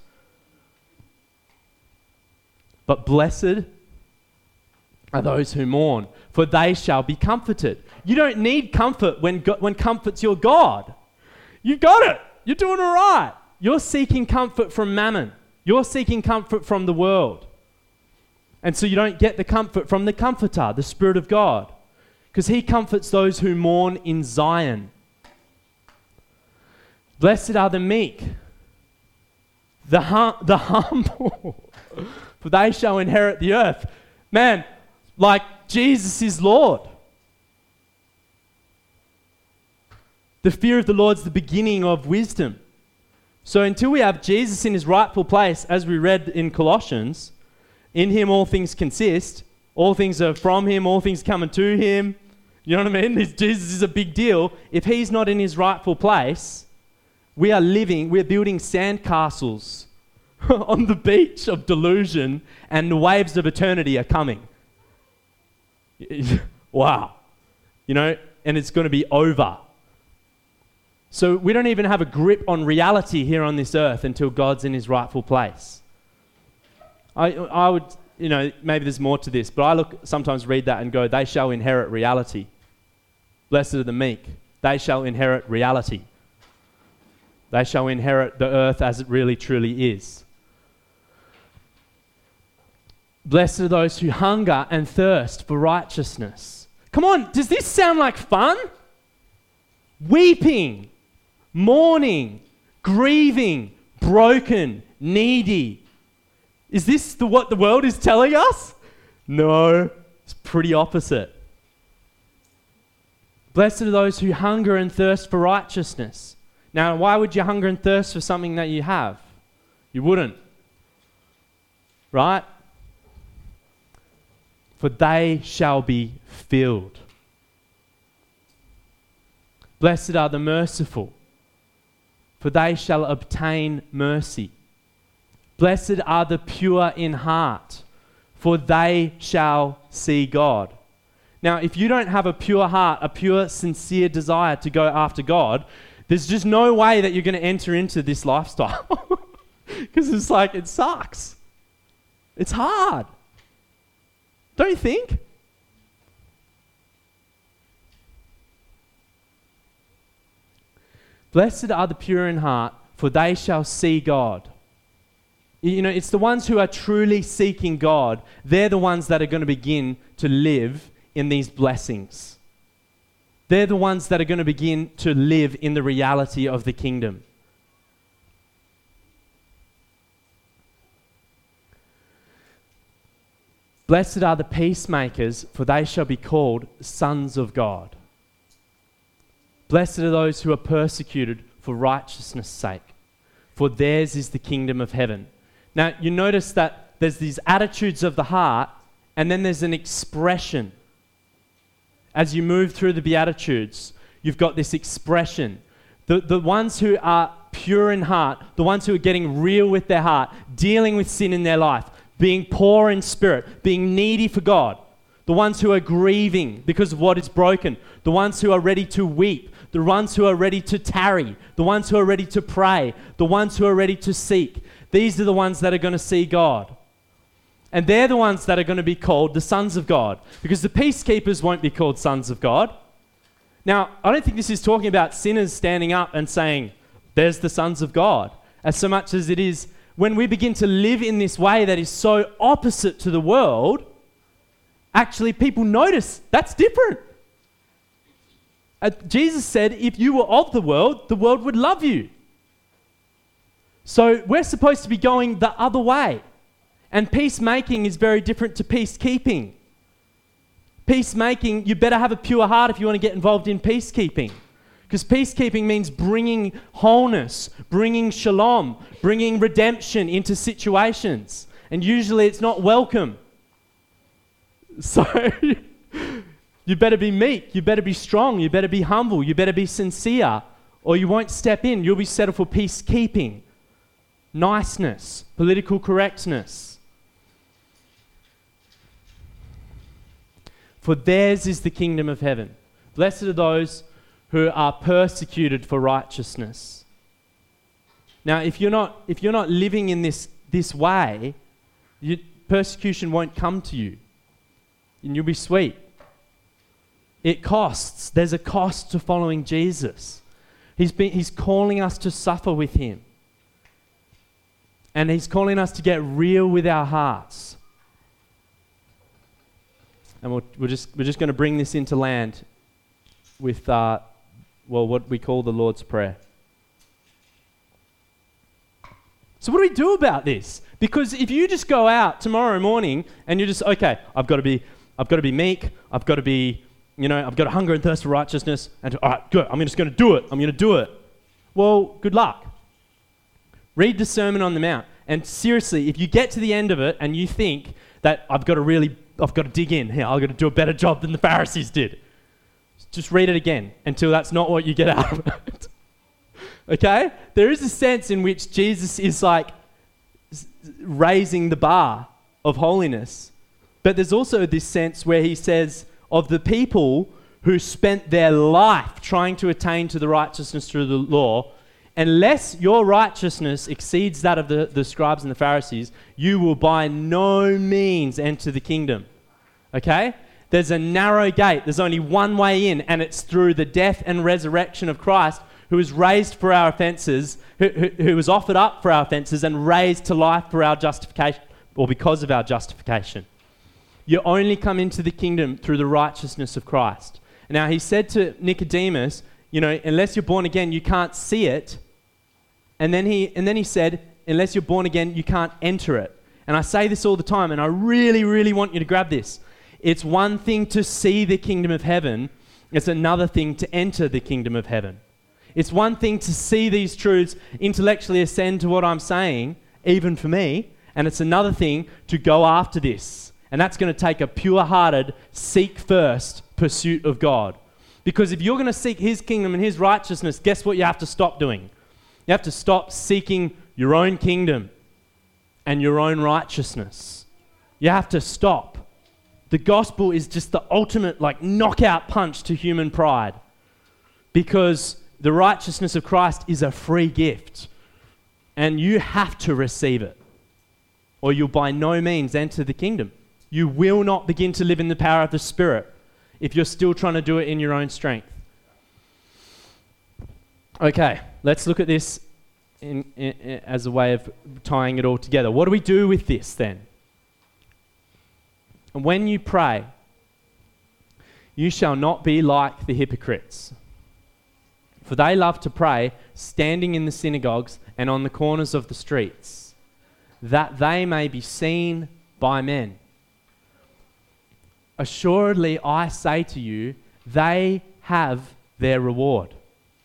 But blessed are those who mourn, for they shall be comforted. You don't need comfort when, go- when comfort's your God. You got it. You're doing all right. You're seeking comfort from mammon. You're seeking comfort from the world. And so you don't get the comfort from the Comforter, the Spirit of God, because he comforts those who mourn in Zion. Blessed are the meek, the, hum- the humble, for they shall inherit the earth. Man, like Jesus is Lord. The fear of the Lord's the beginning of wisdom. So until we have Jesus in his rightful place, as we read in Colossians, in him all things consist, all things are from him, all things come unto him. You know what I mean? This Jesus is a big deal. If he's not in his rightful place, we are living, we're building sandcastles on the beach of delusion, and the waves of eternity are coming. Wow. You know, and it's going to be over. So we don't even have a grip on reality here on this earth until God's in his rightful place. I I would, you know, maybe there's more to this, but I look sometimes read that and go, they shall inherit reality. Blessed are the meek. They shall inherit reality. They shall inherit the earth as it really truly is. Blessed are those who hunger and thirst for righteousness. Come on, does this sound like fun? Weeping, mourning, grieving, broken, needy. Is this the, what the world is telling us? No, it's pretty opposite. Blessed are those who hunger and thirst for righteousness. Now, why would you hunger and thirst for something that you have? You wouldn't. Right? For they shall be filled. Blessed are the merciful, for they shall obtain mercy. Blessed are the pure in heart, for they shall see God. Now, if you don't have a pure heart, a pure, sincere desire to go after God, there's just no way that you're going to enter into this lifestyle. Because it's like, it sucks. It's hard. Don't you think? Blessed are the pure in heart, for they shall see God. You know, it's the ones who are truly seeking God. They're the ones that are going to begin to live in these blessings. They're the ones that are going to begin to live in the reality of the kingdom. Blessed are the peacemakers, for they shall be called sons of God. Blessed are those who are persecuted for righteousness' sake, for theirs is the kingdom of heaven. Now, you notice that there's these attitudes of the heart, and then there's an expression. As you move through the Beatitudes, you've got this expression. The, the ones who are pure in heart, the ones who are getting real with their heart, dealing with sin in their life, being poor in spirit, being needy for God, the ones who are grieving because of what is broken, the ones who are ready to weep, the ones who are ready to tarry, the ones who are ready to pray, the ones who are ready to seek. These are the ones that are going to see God. And they're the ones that are going to be called the sons of God, because the peacekeepers won't be called sons of God. Now, I don't think this is talking about sinners standing up and saying, there's the sons of God, as so much as it is when we begin to live in this way that is so opposite to the world, actually people notice that's different. Uh, Jesus said, if you were of the world, the world would love you. So we're supposed to be going the other way. And peacemaking is very different to peacekeeping. Peacemaking, you better have a pure heart if you want to get involved in peacekeeping. Because peacekeeping means bringing wholeness, bringing shalom, bringing redemption into situations. And usually it's not welcome. So You better be meek. You better be strong. You better be humble. You better be sincere, or you won't step in. You'll be settled for peacekeeping, niceness, political correctness. For theirs is the kingdom of heaven. Blessed are those who are persecuted for righteousness. Now, if you're not if you're not living in this this way, you, persecution won't come to you, and you'll be sweet. It costs. There's a cost to following Jesus. He's been, he's calling us to suffer with him. And he's calling us to get real with our hearts. And we'll, we're just we're just going to bring this into land with, uh, well, what we call the Lord's Prayer. So what do we do about this? Because if you just go out tomorrow morning and you're just, okay, I've got to be, I've got to be meek, I've got to be, you know, I've got a hunger and thirst for righteousness, and all right, good, I'm just going to do it, I'm going to do it. Well, good luck. Read the Sermon on the Mount, and seriously, if you get to the end of it and you think that I've got to really, I've got to dig in here, I've got to do a better job than the Pharisees did, just read it again until that's not what you get out of it. Okay? There is a sense in which Jesus is like raising the bar of holiness, but there's also this sense where he says of the people who spent their life trying to attain to the righteousness through the law, unless your righteousness exceeds that of the, the scribes and the Pharisees, you will by no means enter the kingdom. Okay? There's a narrow gate. There's only one way in, and it's through the death and resurrection of Christ, who was raised for our offenses, who, who, who was offered up for our offenses and raised to life for our justification, or because of our justification. You only come into the kingdom through the righteousness of Christ. Now, he said to Nicodemus, you know, unless you're born again, you can't see it. And then he and then he said, unless you're born again, you can't enter it. And I say this all the time, and I really, really want you to grab this. It's one thing to see the kingdom of heaven. It's another thing to enter the kingdom of heaven. It's one thing to see these truths intellectually ascend to what I'm saying, even for me, and it's another thing to go after this. And that's going to take a pure-hearted, seek-first pursuit of God. Because if you're going to seek his kingdom and his righteousness, guess what you have to stop doing? You have to stop seeking your own kingdom and your own righteousness. You have to stop. The gospel is just the ultimate, like, knockout punch to human pride. Because the righteousness of Christ is a free gift. And you have to receive it, or you'll by no means enter the kingdom. You will not begin to live in the power of the Spirit if you're still trying to do it in your own strength. Okay, let's look at this in, in, in, as a way of tying it all together. What do we do with this then? And when you pray, you shall not be like the hypocrites, for they love to pray standing in the synagogues and on the corners of the streets, that they may be seen by men. Assuredly, I say to you, they have their reward.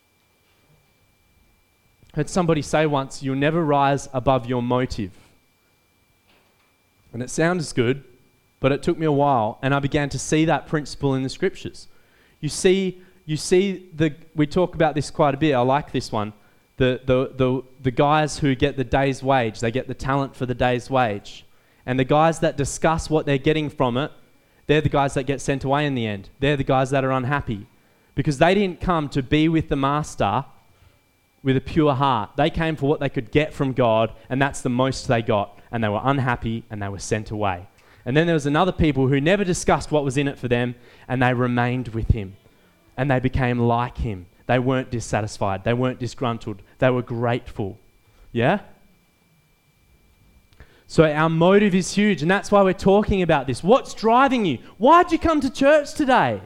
I heard somebody say once, you'll never rise above your motive. And it sounds good, but it took me a while, and I began to see that principle in the scriptures. You see, you see the we talk about this quite a bit. I like this one. The the the the guys who get the day's wage, they get the talent for the day's wage. And the guys that discuss what they're getting from it, they're the guys that get sent away in the end. They're the guys that are unhappy because they didn't come to be with the master with a pure heart. They came for what they could get from God, and that's the most they got. And they were unhappy, and they were sent away. And then there was another people who never discussed what was in it for them, and they remained with him. And they became like him. They weren't dissatisfied. They weren't disgruntled. They were grateful. Yeah? So our motive is huge, and that's why we're talking about this. What's driving you? Why'd you come to church today?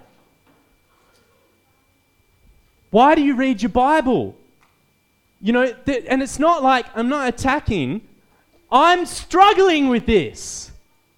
Why do you read your Bible? You know, th- and it's not like I'm not attacking. I'm struggling with this.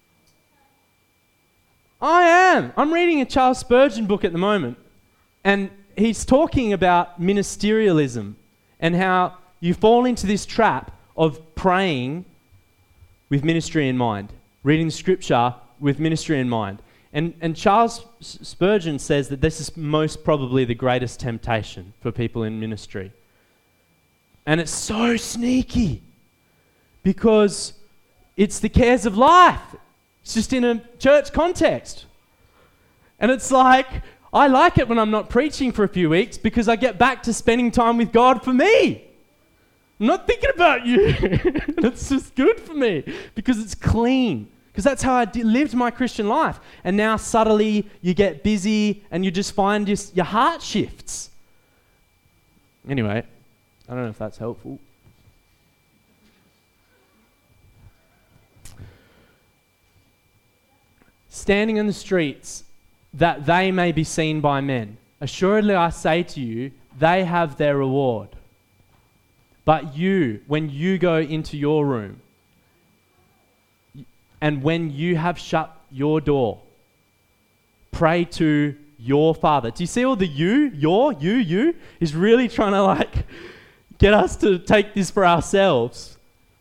I am. I'm reading a Charles Spurgeon book at the moment, and he's talking about ministerialism and how you fall into this trap of praying with ministry in mind, reading the scripture with ministry in mind. And, and Charles Spurgeon says that this is most probably the greatest temptation for people in ministry. And it's so sneaky because it's the cares of life. It's just in a church context. And it's like, I like it when I'm not preaching for a few weeks because I get back to spending time with God for me. I'm not thinking about you. It's just good for me because it's clean. Because that's how I d- lived my Christian life. And now subtly you get busy and you just find your, your heart shifts. Anyway, I don't know if that's helpful. Standing in the streets that they may be seen by men. Assuredly I say to you, they have their reward. But you, when you go into your room, and when you have shut your door, pray to your Father. Do you see all the you, your, you, you? Is really trying to like get us to take this for ourselves.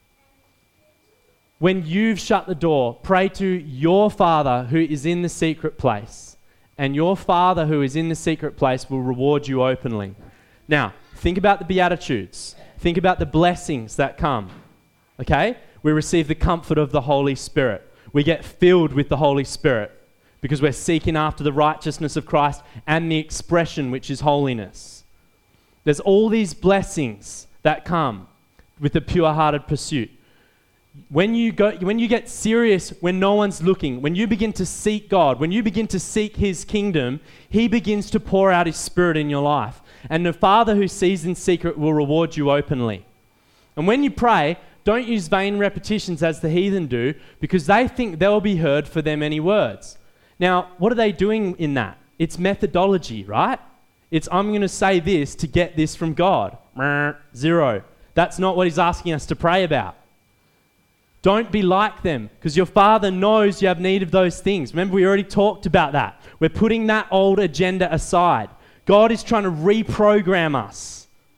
When you've shut the door, pray to your Father who is in the secret place. And your Father who is in the secret place will reward you openly. Now, think about the Beatitudes. Think about the blessings that come. Okay? We receive the comfort of the Holy Spirit. We get filled with the Holy Spirit because we're seeking after the righteousness of Christ and the expression which is holiness. There's all these blessings that come with the pure-hearted pursuit. When you go, when you get serious, when no one's looking, when you begin to seek God, when you begin to seek His kingdom, He begins to pour out His Spirit in your life. And the Father who sees in secret will reward you openly. And when you pray, don't use vain repetitions as the heathen do, because they think they'll be heard for their many words. Now, what are they doing in that? It's methodology, right? It's, I'm going to say this to get this from God. Zero. That's not what He's asking us to pray about. Don't be like them, because your Father knows you have need of those things. Remember, we already talked about that. We're putting that old agenda aside. God is trying to reprogram us.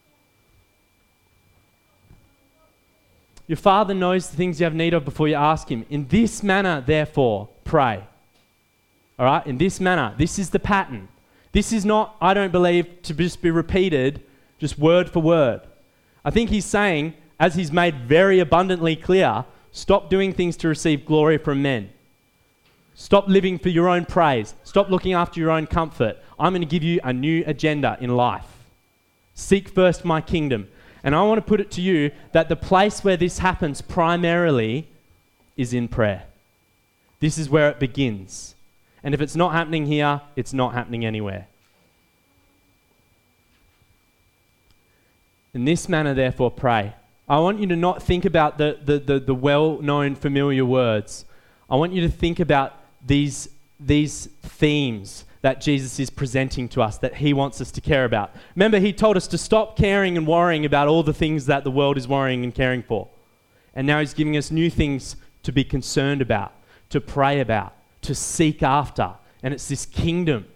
Your Father knows the things you have need of before you ask Him. In this manner, therefore, pray. All right? In this manner. This is the pattern. This is not, I don't believe, to just be repeated, just word for word. I think He's saying, as He's made very abundantly clear, stop doing things to receive glory from men. Stop living for your own praise. Stop looking after your own comfort. I'm going to give you a new agenda in life. Seek first my kingdom. And I want to put it to you that the place where this happens primarily is in prayer. This is where it begins. And if it's not happening here, it's not happening anywhere. In this manner, therefore, pray. I want you to not think about the, the, the, the well-known familiar words. I want you to think about these, these themes that Jesus is presenting to us, that He wants us to care about. Remember, He told us to stop caring and worrying about all the things that the world is worrying and caring for. And now He's giving us new things to be concerned about, to pray about, to seek after. And it's this kingdom.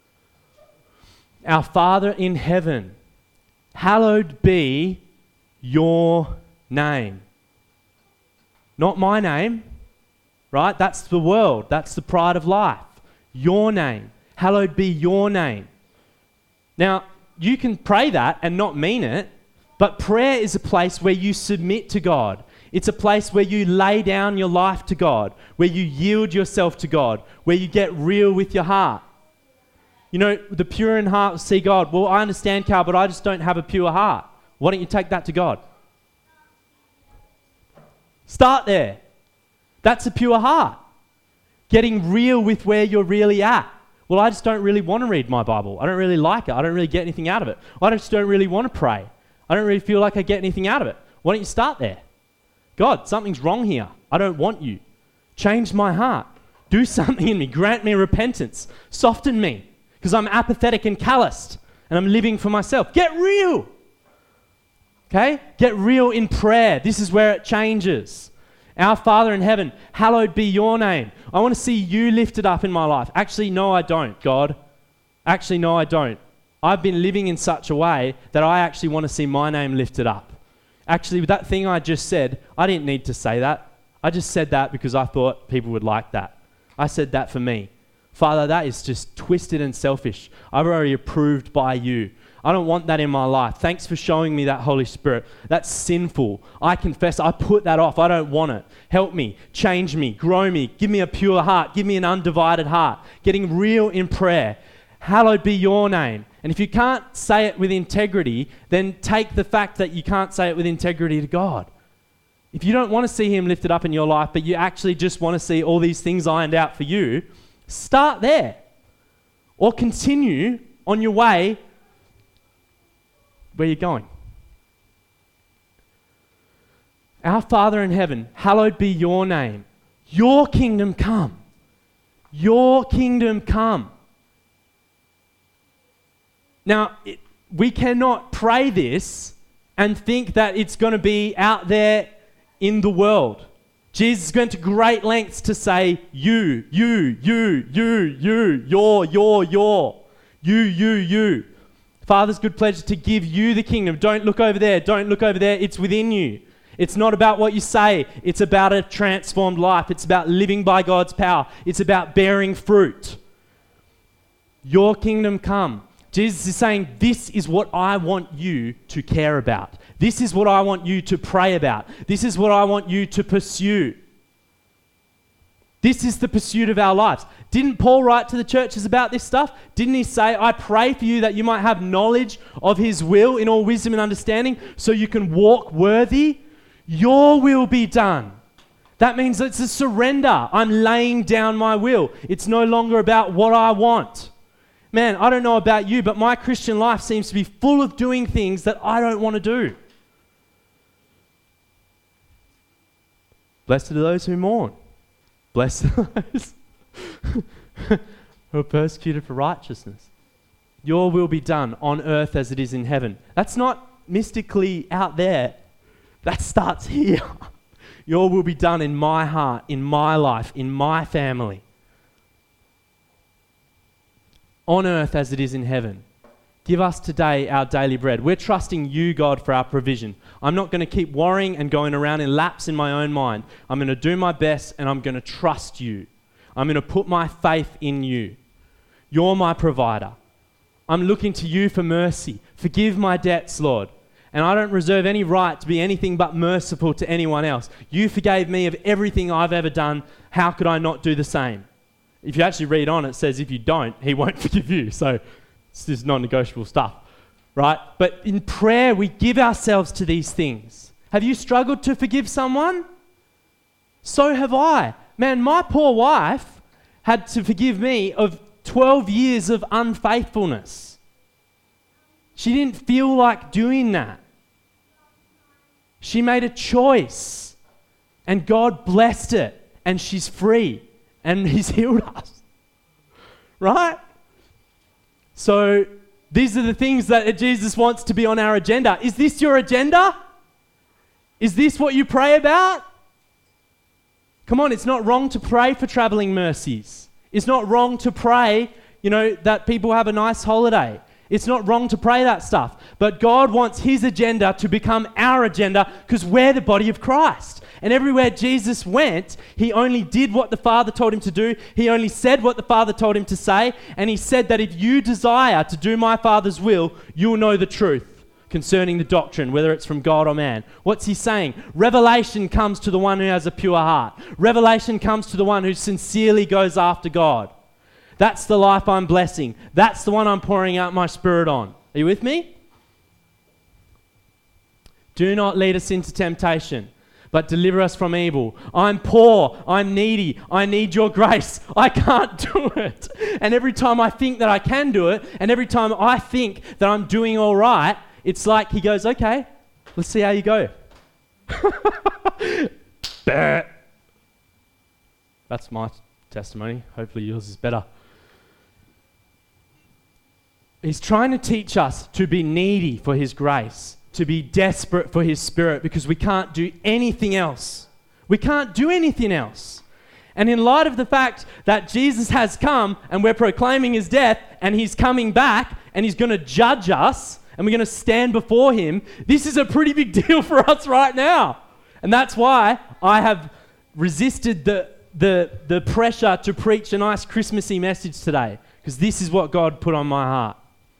Our Father in heaven, hallowed be your name. Not my name, right? That's the world. That's the pride of life. Your name. Hallowed be your name. Now, you can pray that and not mean it, but prayer is a place where you submit to God. It's a place where you lay down your life to God, where you yield yourself to God, where you get real with your heart. You know, the pure in heart will see God. Well, I understand, Carl, but I just don't have a pure heart. Why don't you take that to God? Start there. That's a pure heart. Getting real with where you're really at. Well, I just don't really want to read my Bible. I don't really like it. I don't really get anything out of it. I just don't really want to pray. I don't really feel like I get anything out of it. Why don't you start there? God, something's wrong here. I don't want you. Change my heart. Do something in me. Grant me repentance. Soften me, because I'm apathetic and calloused, and I'm living for myself. Get real. Okay? Get real in prayer. This is where it changes. Our Father in heaven, hallowed be your name. I want to see you lifted up in my life. Actually, no, I don't, God. Actually, no, I don't. I've been living in such a way that I actually want to see my name lifted up. Actually, with that thing I just said, I didn't need to say that. I just said that because I thought people would like that. I said that for me. Father, that is just twisted and selfish. I've already approved by you. I don't want that in my life. Thanks for showing me that, Holy Spirit. That's sinful. I confess, I put that off. I don't want it. Help me, change me, grow me, give me a pure heart, give me an undivided heart. Getting real in prayer. Hallowed be your name. And if you can't say it with integrity, then take the fact that you can't say it with integrity to God. If you don't want to see him lifted up in your life, but you actually just want to see all these things ironed out for you, start there. Or continue on your way where you're going. Our Father in heaven, hallowed be your name. Your kingdom come. Your kingdom come. Now, it, we cannot pray this and think that it's going to be out there in the world. Jesus went to great lengths to say, you, you, you, you, you, your, your, your, you, you, you. Father's good pleasure to give you the kingdom. Don't look over there. Don't look over there. It's within you. It's not about what you say. It's about a transformed life. It's about living by God's power. It's about bearing fruit. Your kingdom come. Jesus is saying, this is what I want you to care about. This is what I want you to pray about. This is what I want you to pursue. This is the pursuit of our lives. Didn't Paul write to the churches about this stuff? Didn't he say, I pray for you that you might have knowledge of his will in all wisdom and understanding so you can walk worthy? Your will be done. That means it's a surrender. I'm laying down my will. It's no longer about what I want. Man, I don't know about you, but my Christian life seems to be full of doing things that I don't want to do. Blessed are those who mourn. Blessed are those who are persecuted for righteousness. Your will be done on earth as it is in heaven. That's not mystically out there. That starts here. Your will be done in my heart, in my life, in my family. On earth as it is in heaven. Give us today our daily bread. We're trusting you, God, for our provision. I'm not going to keep worrying and going around in laps in my own mind. I'm going to do my best and I'm going to trust you. I'm going to put my faith in you. You're my provider. I'm looking to you for mercy. Forgive my debts, Lord. And I don't reserve any right to be anything but merciful to anyone else. You forgave me of everything I've ever done. How could I not do the same? If you actually read on, it says if you don't, he won't forgive you. So this is non-negotiable stuff, right? But in prayer, we give ourselves to these things. Have you struggled to forgive someone? So have I. Man, my poor wife had to forgive me of twelve years of unfaithfulness. She didn't feel like doing that. She made a choice and God blessed it and she's free. And he's healed us, right? So these are the things that Jesus wants to be on our agenda. Is this your agenda? Is this what you pray about? Come on, it's not wrong to pray for traveling mercies. It's not wrong to pray, you know, that people have a nice holiday. It's not wrong to pray that stuff. But God wants his agenda to become our agenda because we're the body of Christ. And everywhere Jesus went, he only did what the Father told him to do. He only said what the Father told him to say. And he said that if you desire to do my Father's will, you'll know the truth concerning the doctrine, whether it's from God or man. What's he saying? Revelation comes to the one who has a pure heart. Revelation comes to the one who sincerely goes after God. That's the life I'm blessing. That's the one I'm pouring out my Spirit on. Are you with me? Do not lead us into temptation, but deliver us from evil. I'm poor, I'm needy, I need your grace. I can't do it. And every time I think that I can do it, and every time I think that I'm doing all right, it's like he goes, okay, let's see how you go. That's my testimony. Hopefully yours is better. He's trying to teach us to be needy for his grace, to be desperate for his Spirit, because we can't do anything else. We can't do anything else. And in light of the fact that Jesus has come and we're proclaiming his death and he's coming back and he's going to judge us and we're going to stand before him, this is a pretty big deal for us right now. And that's why I have resisted the the, the pressure to preach a nice Christmassy message today, because this is what God put on my heart.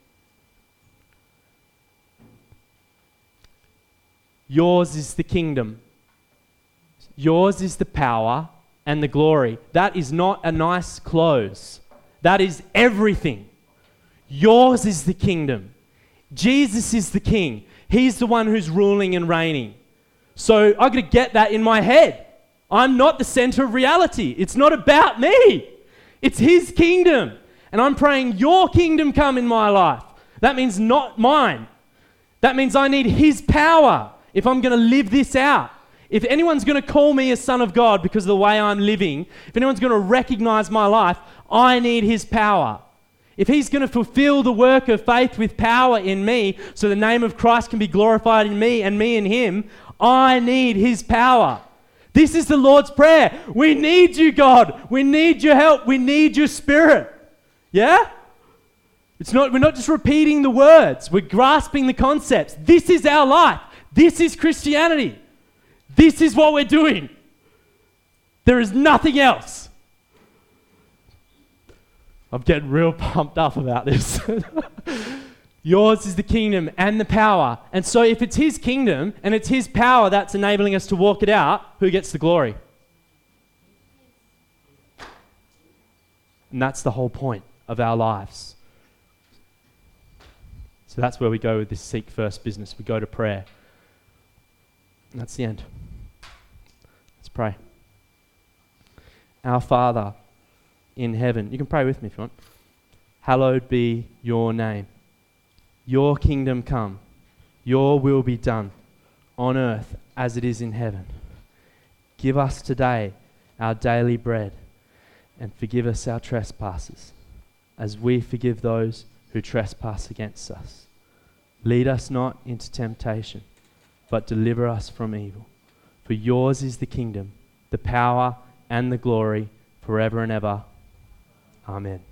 Yours is the kingdom. Yours is the power and the glory. That is not a nice close. That is everything. Yours is the kingdom. Jesus is the king. He's the one who's ruling and reigning. So I've got to get that in my head. I'm not the center of reality. It's not about me. It's his kingdom. And I'm praying your kingdom come in my life. That means not mine. That means I need his power if I'm going to live this out. If anyone's going to call me a son of God because of the way I'm living, if anyone's going to recognize my life, I need his power. If he's going to fulfill the work of faith with power in me so the name of Christ can be glorified in me and me in him, I need his power. This is the Lord's Prayer. We need you, God. We need your help. We need your spirit. Yeah? It's not, we're not just repeating the words. We're grasping the concepts. This is our life. This is Christianity. This is what we're doing. There is nothing else. I'm getting real pumped up about this. Yours is the kingdom and the power. And so if it's his kingdom and it's his power that's enabling us to walk it out, who gets the glory? And that's the whole point of our lives. So that's where we go with this seek first business. We go to prayer. And that's the end. Let's pray. Our Father in heaven. You can pray with me if you want. Hallowed be your name. Your kingdom come. Your will be done on earth as it is in heaven. Give us today our daily bread and forgive us our trespasses as we forgive those who trespass against us. Lead us not into temptation, but deliver us from evil. For yours is the kingdom, the power, and the glory forever and ever. Amen.